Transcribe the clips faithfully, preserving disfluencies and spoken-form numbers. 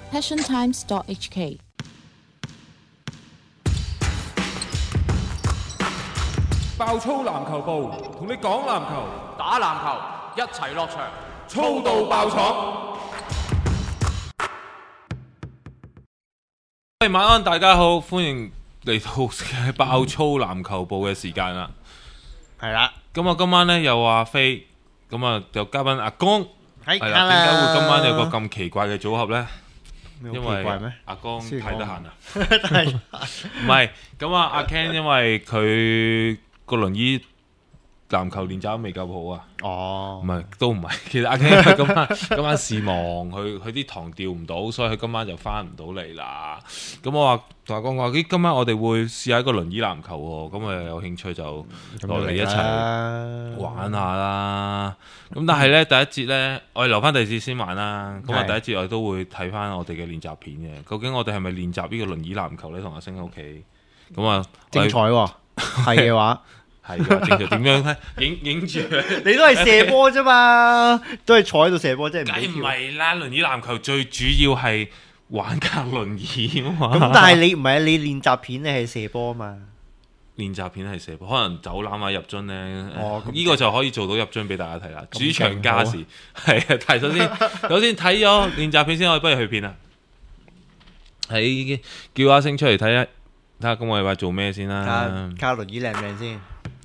passion times dot h k。 爆粗籃球部同你講籃球， 打籃球一齊落場， 粗到爆廠。喂，晚安，大家好，歡迎嚟到爆粗籃球部嘅時間啦。 係啦， 咁啊，今晚咧有阿飛，咁啊有嘉賓阿江， 係係啦。點解會今晚有個咁奇怪嘅組合咧？因為阿江太得閒啦，唔係咁啊，阿 Ken 因為佢個輪椅籃球練習都未夠好啊。 哦， 唔係都唔係，其實阿 Ken 今晚今晚事忙，佢佢啲堂調唔到，所以佢今晚就翻唔到嚟啦。咁我話同阿江話，咦，今晚我哋會試下一個輪椅籃球喎，咁啊有興趣就落嚟一齊玩下啦。咁但係咧第一節咧，我哋留翻第二節先玩啦。咁啊第一節我哋都會睇翻我哋嘅練習片嘅，究竟我哋係咪練習呢個輪椅籃球咧？同阿星喺屋企，咁啊精彩喎，係嘅話。 係㗎，正常點樣咧？影影住你都係射波啫嘛，都係坐喺度射波，即係唔梗俾跳。 唔係啦，輪椅籃球最主要係玩架輪椅啊嘛。 咁但係你唔係你練習片你係射波啊嘛。 練習片係射波，可能走籃啊入樽咧。 哦， 呢個就可以做到入樽俾大家睇啦。主場加時係啊，但係首先首先睇咗練習片先，我哋不如去片啦。喺叫阿星出嚟睇下，睇下咁我哋話做咩先啦。 卡輪椅靚唔靚先？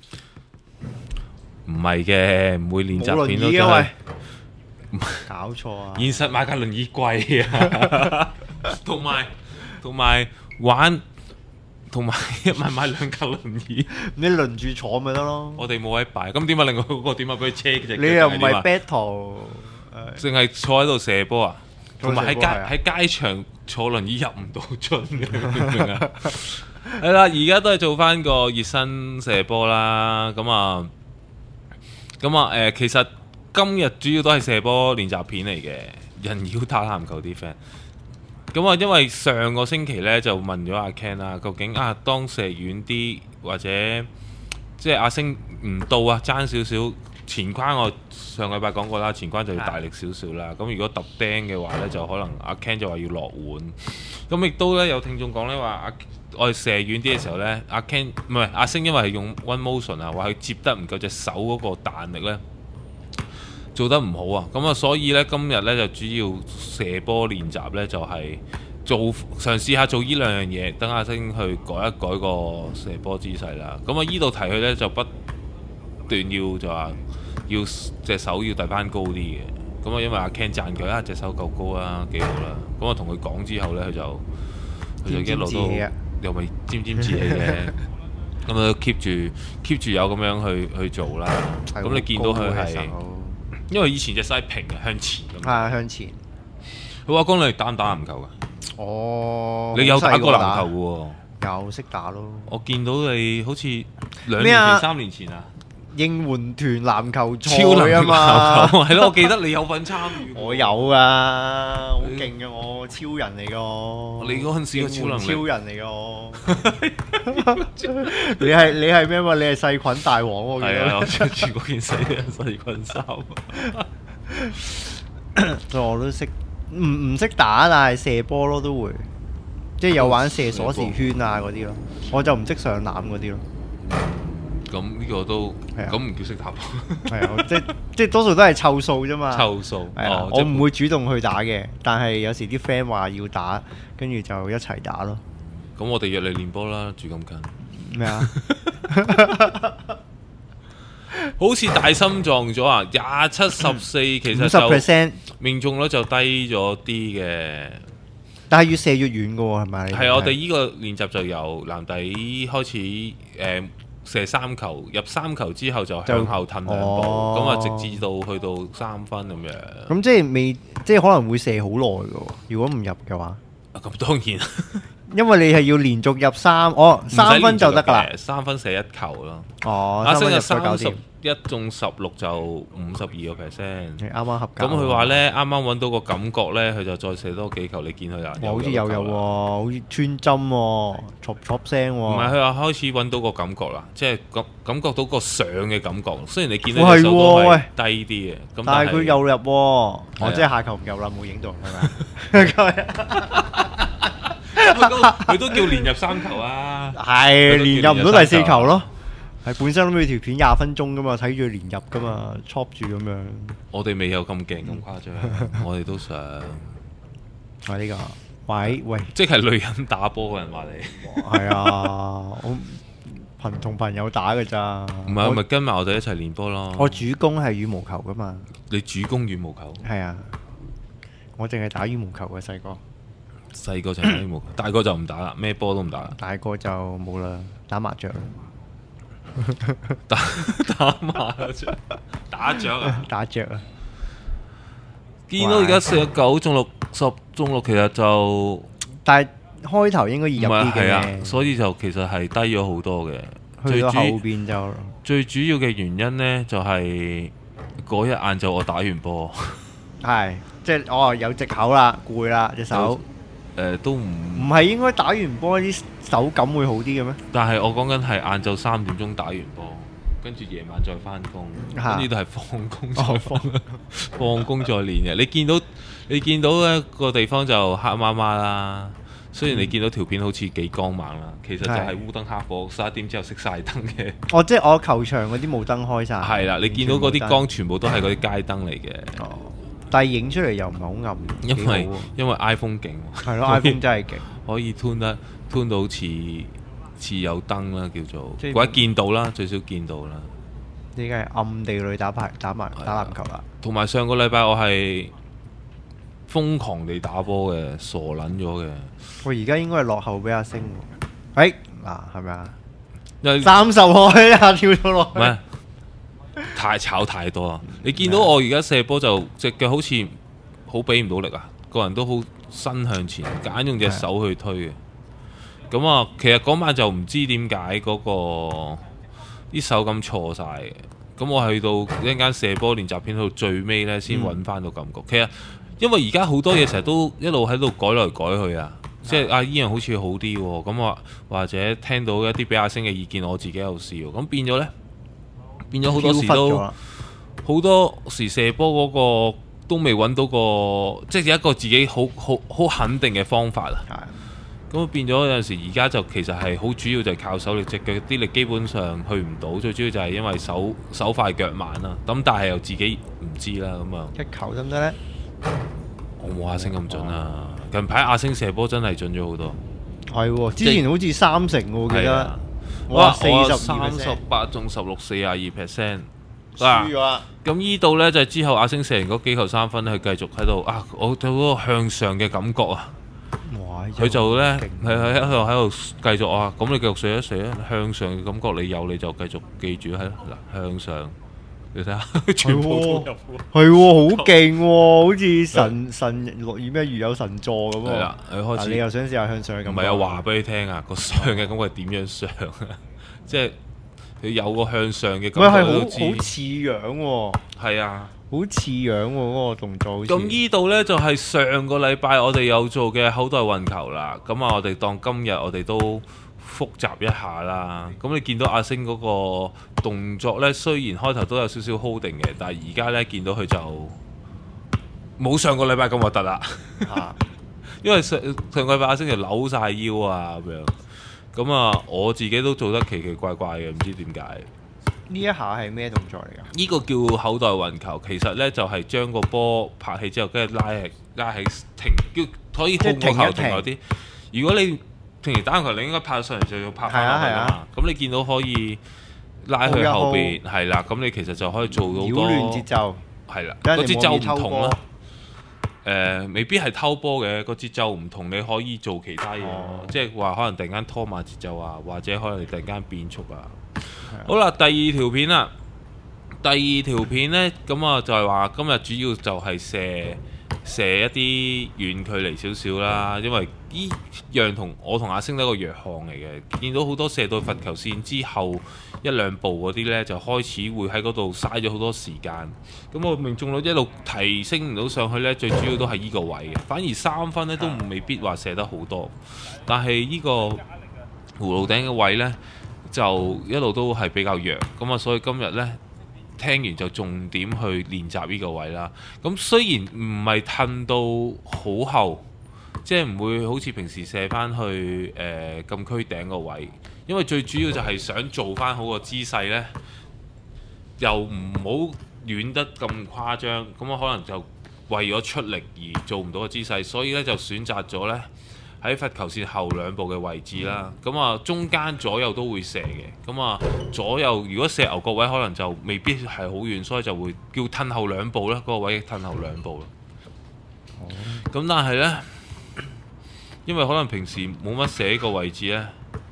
唔係嘅，唔會練習片都因為搞錯啊！ 現實買架輪椅貴啊，同埋同埋玩，同埋一買買兩架輪椅， 你輪住坐咪得咯。 我哋冇位擺，咁點解另外嗰個點解俾佢車隻？ 你又唔係 battle， 淨係坐喺度射波啊？同埋喺街喺喺街場坐輪椅入唔到樽嘅，明唔明啊？係啦，而家都係做翻個熱身射波啦，咁啊。咁啊，誒、呃，其實今日主要都係射波練習片嚟嘅，人妖打籃球啲 friend。咁啊，因為上個星期咧就問咗阿 Ken 啊，究竟啊當射遠啲或者即係阿星唔到啊，爭少少前框，我上個禮拜講過啦，前框就要大力少少啦。咁如果揼釘嘅話咧，就可能阿 Ken 就話要落碗。咁亦都咧有聽眾講咧話阿。我哋射遠啲嘅時候呢，阿 Ken 唔係阿星，因為係用 One Motion 啊，話佢接得唔夠隻手嗰個彈力呢，做得唔好啊。咁啊，所以呢，今日呢就主要射波練習呢，就係、是、做嘗試下做呢兩樣嘢，等阿星去改一改個射波姿勢啦。咁啊，依度提佢呢，就不斷要就話要隻手要遞翻高啲嘅。咁啊，因為阿 Ken 讚佢啊，隻手夠高啊，幾好啦。咁啊，同佢講之後呢，佢就佢就一路都。又咪沾沾自喜嘅，咁啊 keep 住 keep 住有咁樣去去做啦。咁你見到佢係，因為以前隻手平嘅向前咁。 係向前。 佢話講你打唔打籃球㗎？ 哦， 你有打過籃球嘅喎？ 有識打咯。 我見到你好似兩年前、三年前啊。 應援團籃球超賽啊嘛， 係咯，我記得你有份參與。 我有啊，好勁嘅我，超人嚟個。 你嗰陣時個超能力。 超人嚟個。你係你係咩嘛？你係細菌大王喎。 係啊，我着住嗰件死人細菌衫。 我都識，唔唔識打，但係射波咯都會，即係有玩射鎖匙圈啊嗰啲咯，我就唔識上籃嗰啲咯。 咁呢個都咁唔叫識打波， 係啊，即即多數都係湊數啫嘛。 湊數係啊， 我唔會主動去打嘅，但係有時啲 friend 話要打，跟住就一齊打咯。 咁我哋約你練波啦，住咁近。 咩啊？ 好似大心臟咗啊！廿七十四其實就 percent 命中率就低咗啲嘅， 但係越射越遠嘅喎，係咪？ 係我哋呢個練習就由籃底開始誒。呃射三球，入三球之後就向後褪兩步，咁啊、哦、直至到去到三分咁樣。 咁即係未，即係可能會射好耐嘅喎。如果唔入嘅話， 咁、啊、當然因為你係要連續入三，哦三分就得㗎啦。 三分射一球咯。 哦， 阿星就三分入咗搞掂三十一中十六就五十二個 percent。 你啱啱合格。 咁佢話咧，啱啱揾到個感覺咧，佢就再射多幾球，你見佢啦。 哇，好似有有喎，好似穿針喎，戳戳聲喎。 唔係，佢話開始揾到個感覺啦，即係感感覺到個上嘅感覺。雖然你見到哇隻手都係喎係低啲嘅，咁但係佢又入喎，我係啊即係下球唔入啦，冇影到係咪？ 佢都佢都叫連入三球啊！ 係連入唔到第四球咯，係本身諗住條片廿分鐘噶嘛，睇住連入噶嘛，戳住咁樣。 我哋未有咁勁咁誇張，我哋都想。 係呢個，喂喂， 即係女人打波嘅人話你， 係啊，我朋同朋友打嘅咋。 唔係我咪跟埋我哋一齊練波咯？ 我主攻係羽毛球噶嘛， 你主攻羽毛球， 係啊，我淨係打羽毛球嘅細個， 細個就打羽毛球，大個就唔打啦，咩波都唔打啦， 大個就冇啦，打麻雀啦， 打打麻雀，打雀啊！ 打雀啊！ 見到而家四十九中六十中六，其實就但係開頭應該易唔係入啲係啊， 嘅， 所以就其實係低咗好多嘅。 去到後最主邊就最主要嘅原因呢，就係嗰日晏晝我打完波， 係即係哦有藉口啦，攰啦隻手。 誒都唔唔係應該打完波啲手感會好啲嘅咩？ 但係我講緊係晏晝三點鐘打完波，跟住夜晚再翻工， 嚇呢度係放工再哦放放工再練嘅。你見到你見到咧個地方就黑麻麻啦。雖然你見到條片好似幾光猛啦，其實就係烏燈黑火，十一點之後熄晒燈嘅。 哦，即係我球場嗰啲冇燈開晒。 係啦，你見到嗰啲光全部都係嗰啲街燈嚟嘅。 哦，但係影出嚟又唔係好暗， 因為幾好喎因為 iPhone 勁喎， 係咯，iPhone 真係勁。 可以 tune 得 tune 到似似有燈啦，叫做即係或者見到啦，最少見到啦。 呢家係暗地裏打牌打埋打籃球啦。 同埋上個禮拜我係瘋狂地打波嘅，傻撚咗嘅。 我而家應該係落後俾阿星喎。誒嗱係咪啊？ 因為三十開啊，跳咗落去。 唔係太炒太多啊！你見到我而家射波就隻腳好似好俾唔到力啊，個人都好伸向前，揀用隻手去推嘅。咁啊，其實嗰晚就唔知點解嗰個啲手感錯晒嘅。咁我去到一陣間射波練習片去到最尾呢，先揾翻到感覺。其實因為而家好多嘢成日都一路喺度改來改去啊，即係啊依樣好似好啲喎，咁啊或者聽到一啲比亞星嘅意見，我自己有試喎，咁變咗呢，變咗好多時都好多時射波嗰個都未揾到個即係一個自己好好好肯定嘅方法啊。咁變咗有陣時，而家就其實係好主要就係靠手力，隻腳啲力基本上去唔到，最主要就係因為手手快腳慢啦。咁但係又自己唔知啦，咁啊一球得唔得呢？ 我冇阿星咁準啊！近排阿星射波真係準咗好多。 係喎，之前好似三成喎，我記得係啊。 哇， 四十四三十十八中十六，四廿二 percent。 輸咗啦。 咁呢度呢，就係之後阿星射完嗰幾球三分咧，佢繼續喺度啊！我對嗰個向上嘅感覺啊！ 哇！ 佢就咧勁係喺度喺度繼續啊！咁你繼續射一射啊！向上嘅感覺你有你就繼續記住喺嗱向上，你睇下全部都入喎。 係喎，好勁喎，好似神神落雨咩如有神助咁喎。 係啦，佢開始啊你又想試下向上嘅感覺？ 唔係啊，話俾你聽啊，個上嘅感覺係點樣上啊？即係佢有個向上嘅唔係係好感覺都知。 好似樣喎， 係啊。 好似樣喎嗰個動作好似。 咁呢度呢，就係上個禮拜我哋有做嘅口袋運球啦。咁啊，我哋當今日我哋都複習一下啦。咁你見到阿星嗰個動作呢，雖然開頭都有少少 holding 嘅，但係而家呢，見到佢就冇上個禮拜咁核突啦。 啊因為上上個禮拜阿星就扭晒腰啊咁樣。咁啊，我自己都做得奇奇怪怪嘅，唔知點解。 呢一下係咩動作嚟㗎？ 呢個叫口袋運球，其實呢就係、是、將個波拍起之後，跟住拉起拉起停，叫可以控個球停嗰啲。如果你平時打籃球，你應該拍上嚟就要拍翻落去㗎嘛。咁、啊、你見到可以拉去後邊，係啦。咁你其實就可以做到好多擾亂節奏。 係啦，個節奏唔同啦。誒、呃，未必係偷波嘅，個節奏唔同，你可以做其他嘢，哦、即係話可能突然間拖慢節奏啊，或者可能你突然間變速啊。好啦，第二條片啦，第二條片呢，咁啊就係話今日主要就係射射一啲遠距離少少啦，因為依樣同我同阿星都係一個弱項嚟嘅。見到好多射到罰球線之後一兩步嗰啲呢，就開始會喺嗰度嘥咗好多時間。咁我命中率一路提升唔到上去呢，最主要都係依個位嘅。反而三分呢都未必話射得好多，但係依個葫蘆頂嘅位呢，就一路都係比較弱。咁啊，所以今日呢，聽完就重點去練習呢個位啦。咁雖然唔係褪到好後，即係唔會好似平時射翻去誒、呃、禁區頂個位，因為最主要就係想做翻好個姿勢呢，又唔好遠得咁誇張。咁我可能就為咗出力而做唔到個姿勢，所以呢就選擇咗呢喺罰球線後兩步嘅位置啦。咁啊，中間左右都會射嘅。咁啊，左右如果射牛角位，可能就未必係好遠，所以就會叫褪後兩步啦。嗰、那個位褪後兩步啦。咁、哦、但係呢，因為可能平時冇乜射呢個位置呢，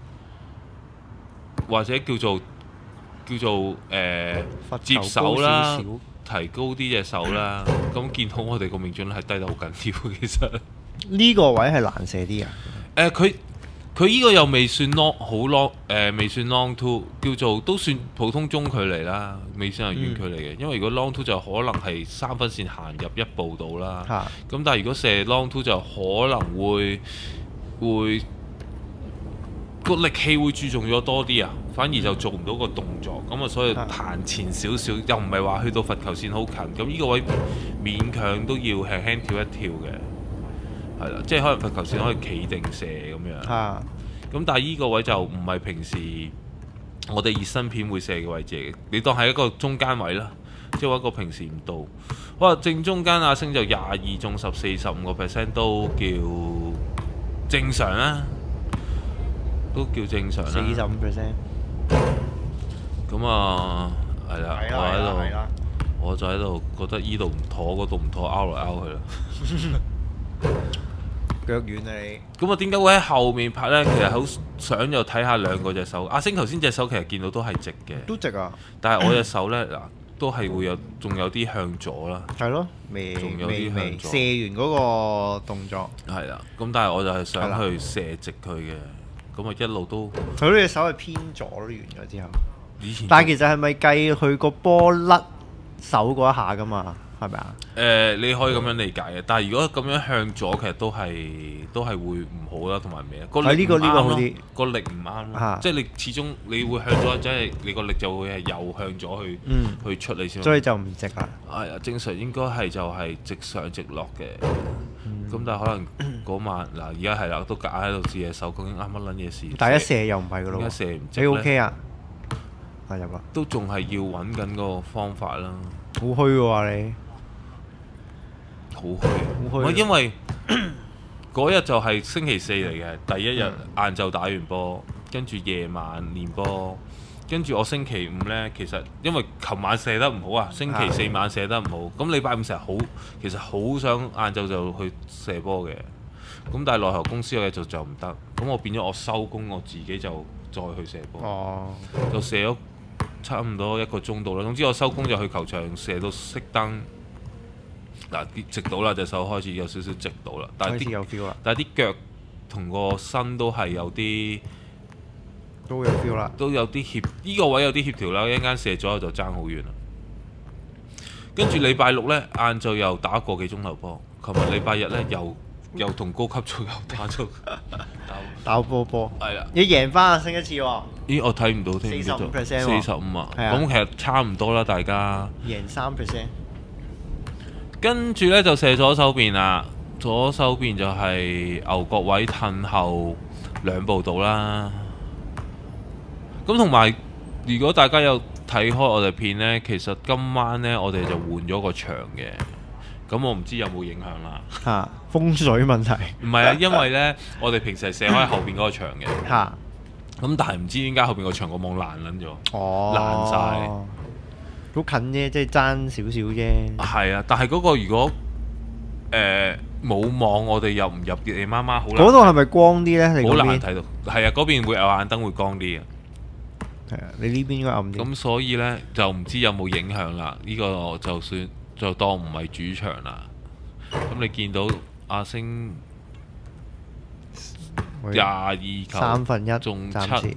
或者叫做叫做誒、呃、接手啦，提高啲隻手啦。咁見到我哋個命中率係低得好緊要，其實。 呢個位係難射啲啊！ 誒，佢佢依個又未算 long 好 long，誒、呃、未算 long two， 叫做都算普通中距離啦，未算係遠距離嘅。嗯、因為如果 long two 就可能係三分線行入一步到啦。咁、啊、但係如果射 long two 就可能會會個力氣會注重咗多啲啊，反而就做唔到個動作。咁啊，所以彈前少少，又唔係話去到罰球線好近。咁呢個位勉強都要輕輕跳一跳嘅。係啦，即係可能罰球線可以企定射咁樣。啊！咁但係依個位就唔係平時我哋熱身片會射嘅位置嚟嘅，你當係一個中間位啦，即係話一個平時唔到。哇！正中間阿星就廿二中十四十五個 percent 都叫正常啦，都叫正常啦。四十五 percent。咁啊，係啦，我喺度，我就喺度覺得依度唔妥，嗰度唔妥，拗嚟拗去啦。腳軟啊你！咁啊，點解會喺後面拍呢？其實好想又睇下兩個隻手。阿星頭先隻手其實見到都係直嘅，都直啊！但係我隻手呢，嗱，都係會有，仲有啲向左啦。係咯，未仲有啲向左。射完嗰個動作係啦，咁但係我就係想去射直佢嘅，咁啊一路都。佢呢隻手係偏左完咗之後。以前但係其實係咪計佢個波甩手嗰一下㗎嘛？係咪啊？誒、呃，你可以咁樣理解嘅，但係如果咁樣向左，其實都係都係會唔好啦，同埋咩啊？個力唔啱咯，個力唔啱咯，即係你始終你會向左，即係你個力就會係右向左去、嗯、去出你先，所以就唔直啦。係啊，正常應該係就係直上直落嘅，咁、嗯、但係可能嗰晚嗱，而家係啦，都夾喺度試嘅手，究竟啱乜撚嘢事？但係一射又唔係噶咯，一射唔直咧。你 OK 啊？係入啦，都仲係要揾緊個方法啦。好虛喎你！好虛，因為嗰日就係星期四嚟嘅，第一日晏晝打完波，跟住夜晚練波，跟住我星期五呢，其實因為琴晚射得唔好啊，星期四晚射得唔好，咁禮拜五成日好，其實好想晏晝就去射波嘅，咁但係內河公司嘅就就唔得，咁我變咗我收工，我自己就再去射波，哦、就射咗差唔多一個鐘度啦。總之我收工就去球場射到熄燈。嗱，啲直到啦，隻手開始有少少直到啦，但係啲但係啲腳同個身都係有啲都有 feel 啦，都有啲協呢、這個位有啲協調啦，一陣間射咗就爭好遠啦。跟住禮拜六呢，晏晝又打個幾鐘頭波，琴日禮拜日呢，又又同高級組又打咗打波波，係啊，你贏翻啊，升一次喎！咦，我睇唔到添，四十五 percent， 四十五啊，咁其實差唔多啦，大家贏三 percent。跟住呢，就射左手邊啦，左手邊就係牛角位褪後兩步到啦。咁同埋，如果大家有睇開我哋片呢，其實今晚呢，我哋就換咗個場嘅。咁我唔知有冇影響啦。嚇、啊，風水問題？唔係啊，因為呢，我哋平時係射開後邊嗰個場嘅。嚇、啊。咁但係唔知點解後邊個場個網爛撚咗。哦。爛晒。好近啫，即係爭少少啫。係啊，但係嗰個如果誒冇、呃、網，我哋入唔入夜媽媽好難。嗰度係咪光啲呢？好難睇到。係啊，嗰邊會有眼燈會光啲嘅。係啊，你呢邊應該暗啲。咁所以呢，就唔知有冇影響啦。呢、呢個就算就當唔係主場啦。咁你見到阿星廿二球三分一中暫時七，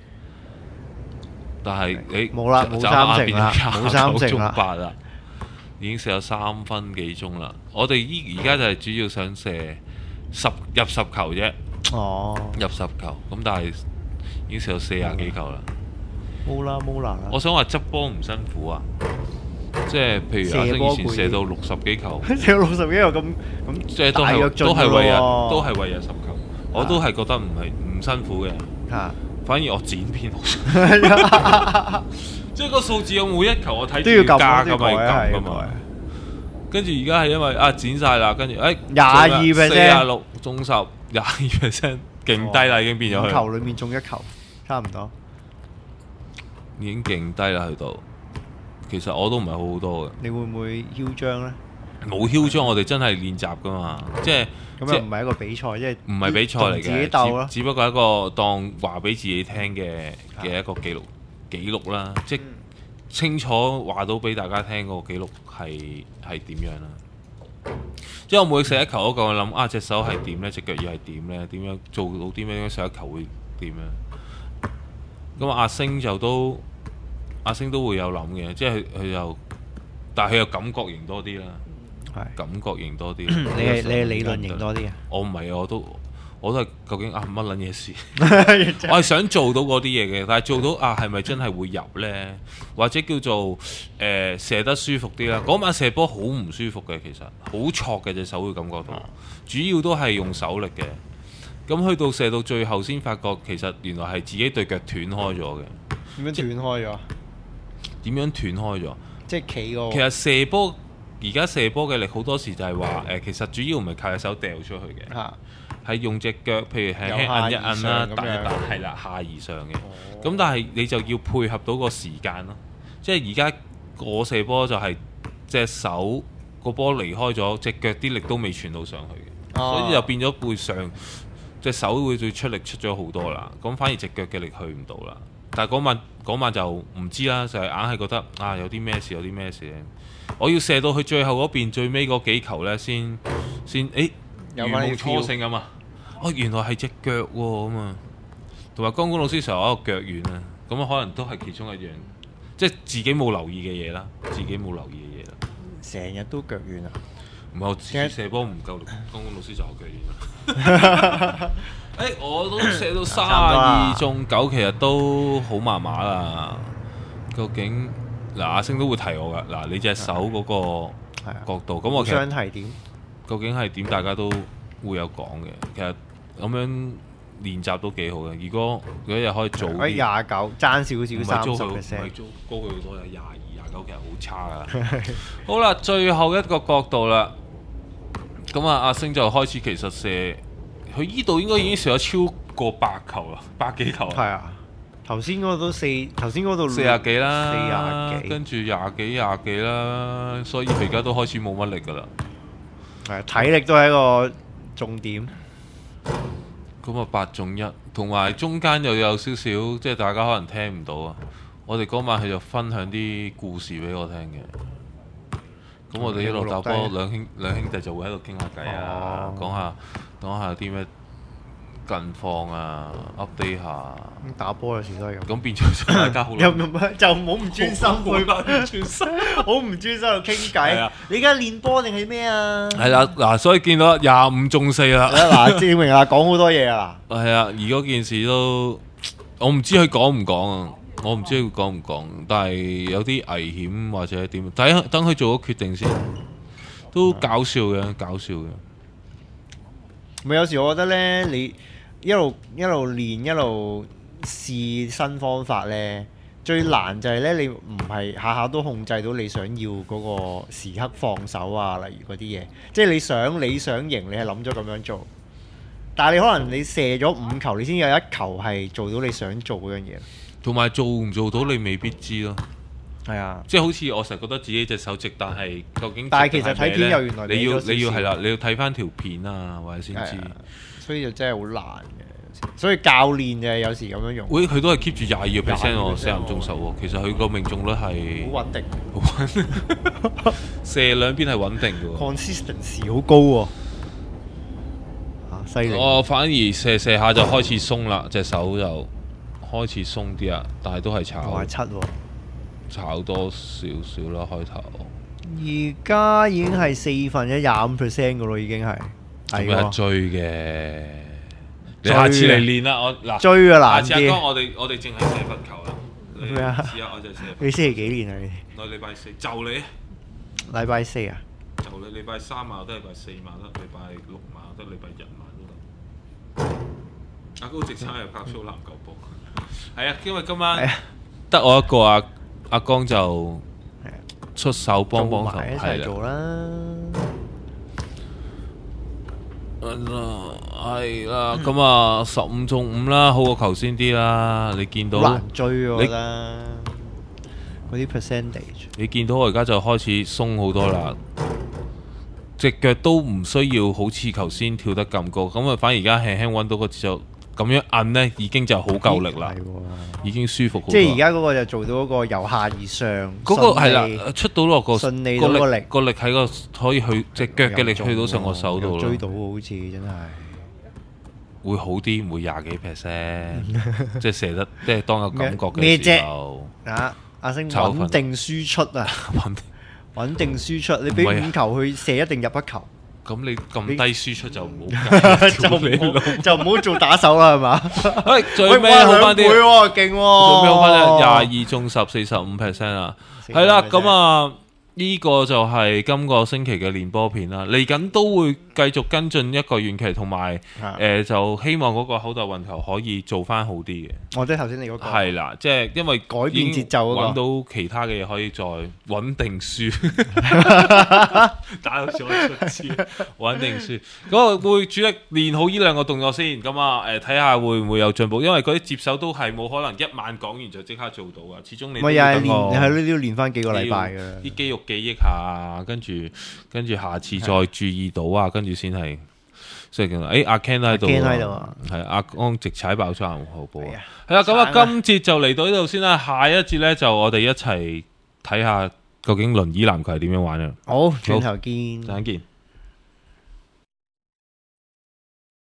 但係你冇啦冇三成啦冇三成啦中八啦，已經射咗三分幾鐘啦。我哋依而家就係主要想射十入十球啫， 哦， 入十球咁，但係已經射到四廿幾球啦。 冇啦冇啦啦， 我想話執波唔辛苦啊，即係譬如阿星以前射到六十幾球， 射到六十幾球咁咁， 即係都係大躍進都係為日㗎喎都係為日十球，我都係覺得唔係唔辛苦嘅。 嚇， 反而我剪片好辛苦，即係個數字我每一球我睇都要住加撳㗎嘛，要撳㗎係嘛。跟住而家係因為啊剪晒啦，跟住誒廿二 percent 四廿六中十廿二 percent，勁低啦，已經變咗去， 五球裡面中一球，差唔多。 已經勁低啦去到。其實我都唔係好好多嘅， 你會唔會囂張咧？ 冇囂張，我哋真係練習㗎嘛，即係即係咁又唔係一個比賽，即係唔係比賽嚟同自己嘅， 鬥咯只只不過係一個當話俾自己聽嘅嘅一個記錄記錄啦，即係清楚話到俾大家聽個記錄係係點樣啦。即係我每射一球嗰個，我諗啊隻手係點呢？隻腳要係點呢？點樣做到啲咩？射一球會點樣？咁阿星就都阿星都會有諗嘅，即係佢佢又，但係佢又感覺型多啲啦。 係感覺型多啲。 你係你係理論型多啲啊？ 我唔係啊，我都我都係究竟啊乜撚嘢事？我係想做到嗰啲嘢嘅，但係做到啊係咪真係會入呢？或者叫做誒、呃、射得舒服啲啦？嗰晚射波好唔舒服嘅，其實好挫嘅隻手會感覺到，主要都係用手力嘅。咁去到射到最後先發覺，其實原來係自己對腳斷開咗嘅。 點樣斷開咗？ 點樣斷開咗？ 即係企個。 其實射波。而家射波嘅力好多時就係話誒，其實主要唔係靠隻手掉出去嘅，係、啊、用隻腳，譬如係輕摁一摁啦，彈一彈，係啦，下而上嘅。咁、哦、但係你就要配合到個時間咯，即係而家我射波就係隻手個波離開咗，隻腳啲力都未傳到上去嘅，哦、所以就變咗背上隻手會最出力出咗好多啦。咁反而隻腳嘅力去唔到啦。但係嗰晚嗰晚就唔知啦，就係硬係覺得啊有啲咩事有啲咩事咧。我要射到去最後嗰邊最尾嗰幾球呢，先先誒如夢初醒啊嘛！哦，原來係隻腳喎咁啊，同埋光光老師成日話個腳軟啊，咁啊可能都係其中一樣，即係自己冇留意嘅嘢啦，自己冇留意嘅嘢啦。 成日都腳軟啊！ 唔係我自己射波唔夠力，光光老師就係腳軟啦。誒，我都射到三十二中九，其實都好麻麻啦。究竟？嗱，阿星都會提我噶。嗱，你隻手嗰個角度，咁我其實提點， 究竟係點？大家都會有講嘅。其實咁樣練習都幾好嘅。如果如果又可以做啲， 廿九爭少少三十 percent， 唔係租高佢好多，有廿二、廿九，其實好差噶。好啦，最後一個角度啦。咁啊，阿星就開始其實射，佢依度應該已經射咗超過百球啦，百幾球。 係啊。頭先嗰度四，頭先嗰度四廿幾啦， 四廿幾， 跟住廿幾廿幾啦，所以佢而家都開始冇乜力噶啦。 係體力都係一個重點。 咁啊，八中一，同埋中間又有少少，即係大家可能聽唔到啊。我哋嗰晚佢就分享啲故事俾我聽嘅。咁我哋一路打波，兩兄兩兄弟就會喺度傾下偈啊，講下講下啲咩近況啊 ，update 下。 打波有時都係咁。 咁變咗大家好又唔就唔好唔專心，會唔專心，好唔專心喺度傾偈。你而家練波定係咩啊？ 係啦，嗱，所以見到廿五中四啦。 嗱，證明啊，講好多嘢啊。 係啊，而嗰件事都，我唔知佢講唔講啊，我唔知佢講唔講，但係有啲危險或者點，等等佢做咗決定先，都搞笑嘅，搞笑嘅。 咪有時我覺得咧，你一路一路練一路試新方法呢，最難就係呢，你唔係下下都控制到你想要嗰個時刻放手啊，例如嗰啲嘢，即係你想你想贏，你係諗咗咁樣做，但係你可能你射咗五球，你先有一球係做到你想做嗰樣嘢。 同埋做唔做到你未必知咯。 係啊， 即係好似我成日覺得自己隻手直，但係究竟但係其實睇片又原來你要你要係啦，你要睇翻條片啊，或者先知。 所以就真係好難嘅，所以教練就係有時咁樣用。 喂，佢都係 keep 住廿二個 percent 喎，射籃中手喎。其實佢個命中率係好穩定，射兩邊係穩定嘅喎。 consistency 好高喎。啊， 犀利。 我反而射射下就開始鬆啦，隻手就開始鬆啲啊，但係都係炒話七喎， 炒多少少啦開頭。 而家已經係四分一廿五 percent 嘅咯，已經係。 仲有得追嘅，你追下次嚟練啦，我嗱追啊下次阿哥難啲。 我哋我哋淨係射罰球啦。你咩啊試下我就射罰球。 你星期幾練啊？你我禮拜四就你， 禮拜四啊？ 就你禮拜三晚得，禮拜四晚得，禮拜六晚得，禮拜日晚都得。阿高直餐又拍 show 籃球波，係啊，因為今晚得我一個阿阿江就出手幫幫手， 做埋一齊係啦， 做啦。 係啦，咁啊十五中五啦，好過頭先啲啦。你見到好難追喎我你覺得嗰啲 percentage。 你見到我而家就開始鬆好多啦，隻腳都唔需要好似頭先跳得咁高，咁啊反而而家輕輕揾到個節奏，咁樣摁呢已經就好夠力啦， 係喎已經舒服好多。 即係而家嗰個就做到嗰個由下而上， 嗰個係啦，出到落個順利個到個力力個力喺個可以去隻腳嘅力去到上個手度咯， 追到好似真係會好啲，唔會廿幾 percent，即係射得即係當有感覺咩啫嘅時候。 啊！阿星炒粉穩定輸出啊， 穩穩定輸出，你俾唔係啊五球去射一定入一球， 咁你咁低輸出就唔好計， 就屌你老唔好就唔好做打手啦，係嘛？ 喂，最尾喂哇好翻啲， 兩倍喎，勁喎！ 最尾好翻啲，廿二中十，四十五 percent 啊，係啦，咁啊，呢個就係今個星期嘅練波片啦。嚟緊都會繼續跟進一個遠期，同埋誒就希望嗰個口袋運球可以做翻好啲嘅。 我即係頭先你嗰個係啦，即係因為改變節奏嗰個揾到其他嘅嘢可以再穩定輸，打到上出字，穩定輸。嗰個會主力練好呢兩個動作先，咁啊誒睇下會唔會有進步，因為嗰啲接手都係冇可能一晚講完就即刻做到啊。始終你都咪又係要等個練，係咯，都要練翻幾個禮拜㗎啦。 啲肌肉記憶下，跟住跟住下次再注意到啊，跟住先係。所以叫誒阿 Ken 喺度， Ken 喺度啊， 係阿剛直踩爆咗紅號波啊！ 係啊係啦，咁啊， 慘啊今節就嚟到呢度先啦。下一節呢，就我哋一齊睇下究竟輪椅籃球係點樣玩啊！ 好，轉頭見。 陣間見。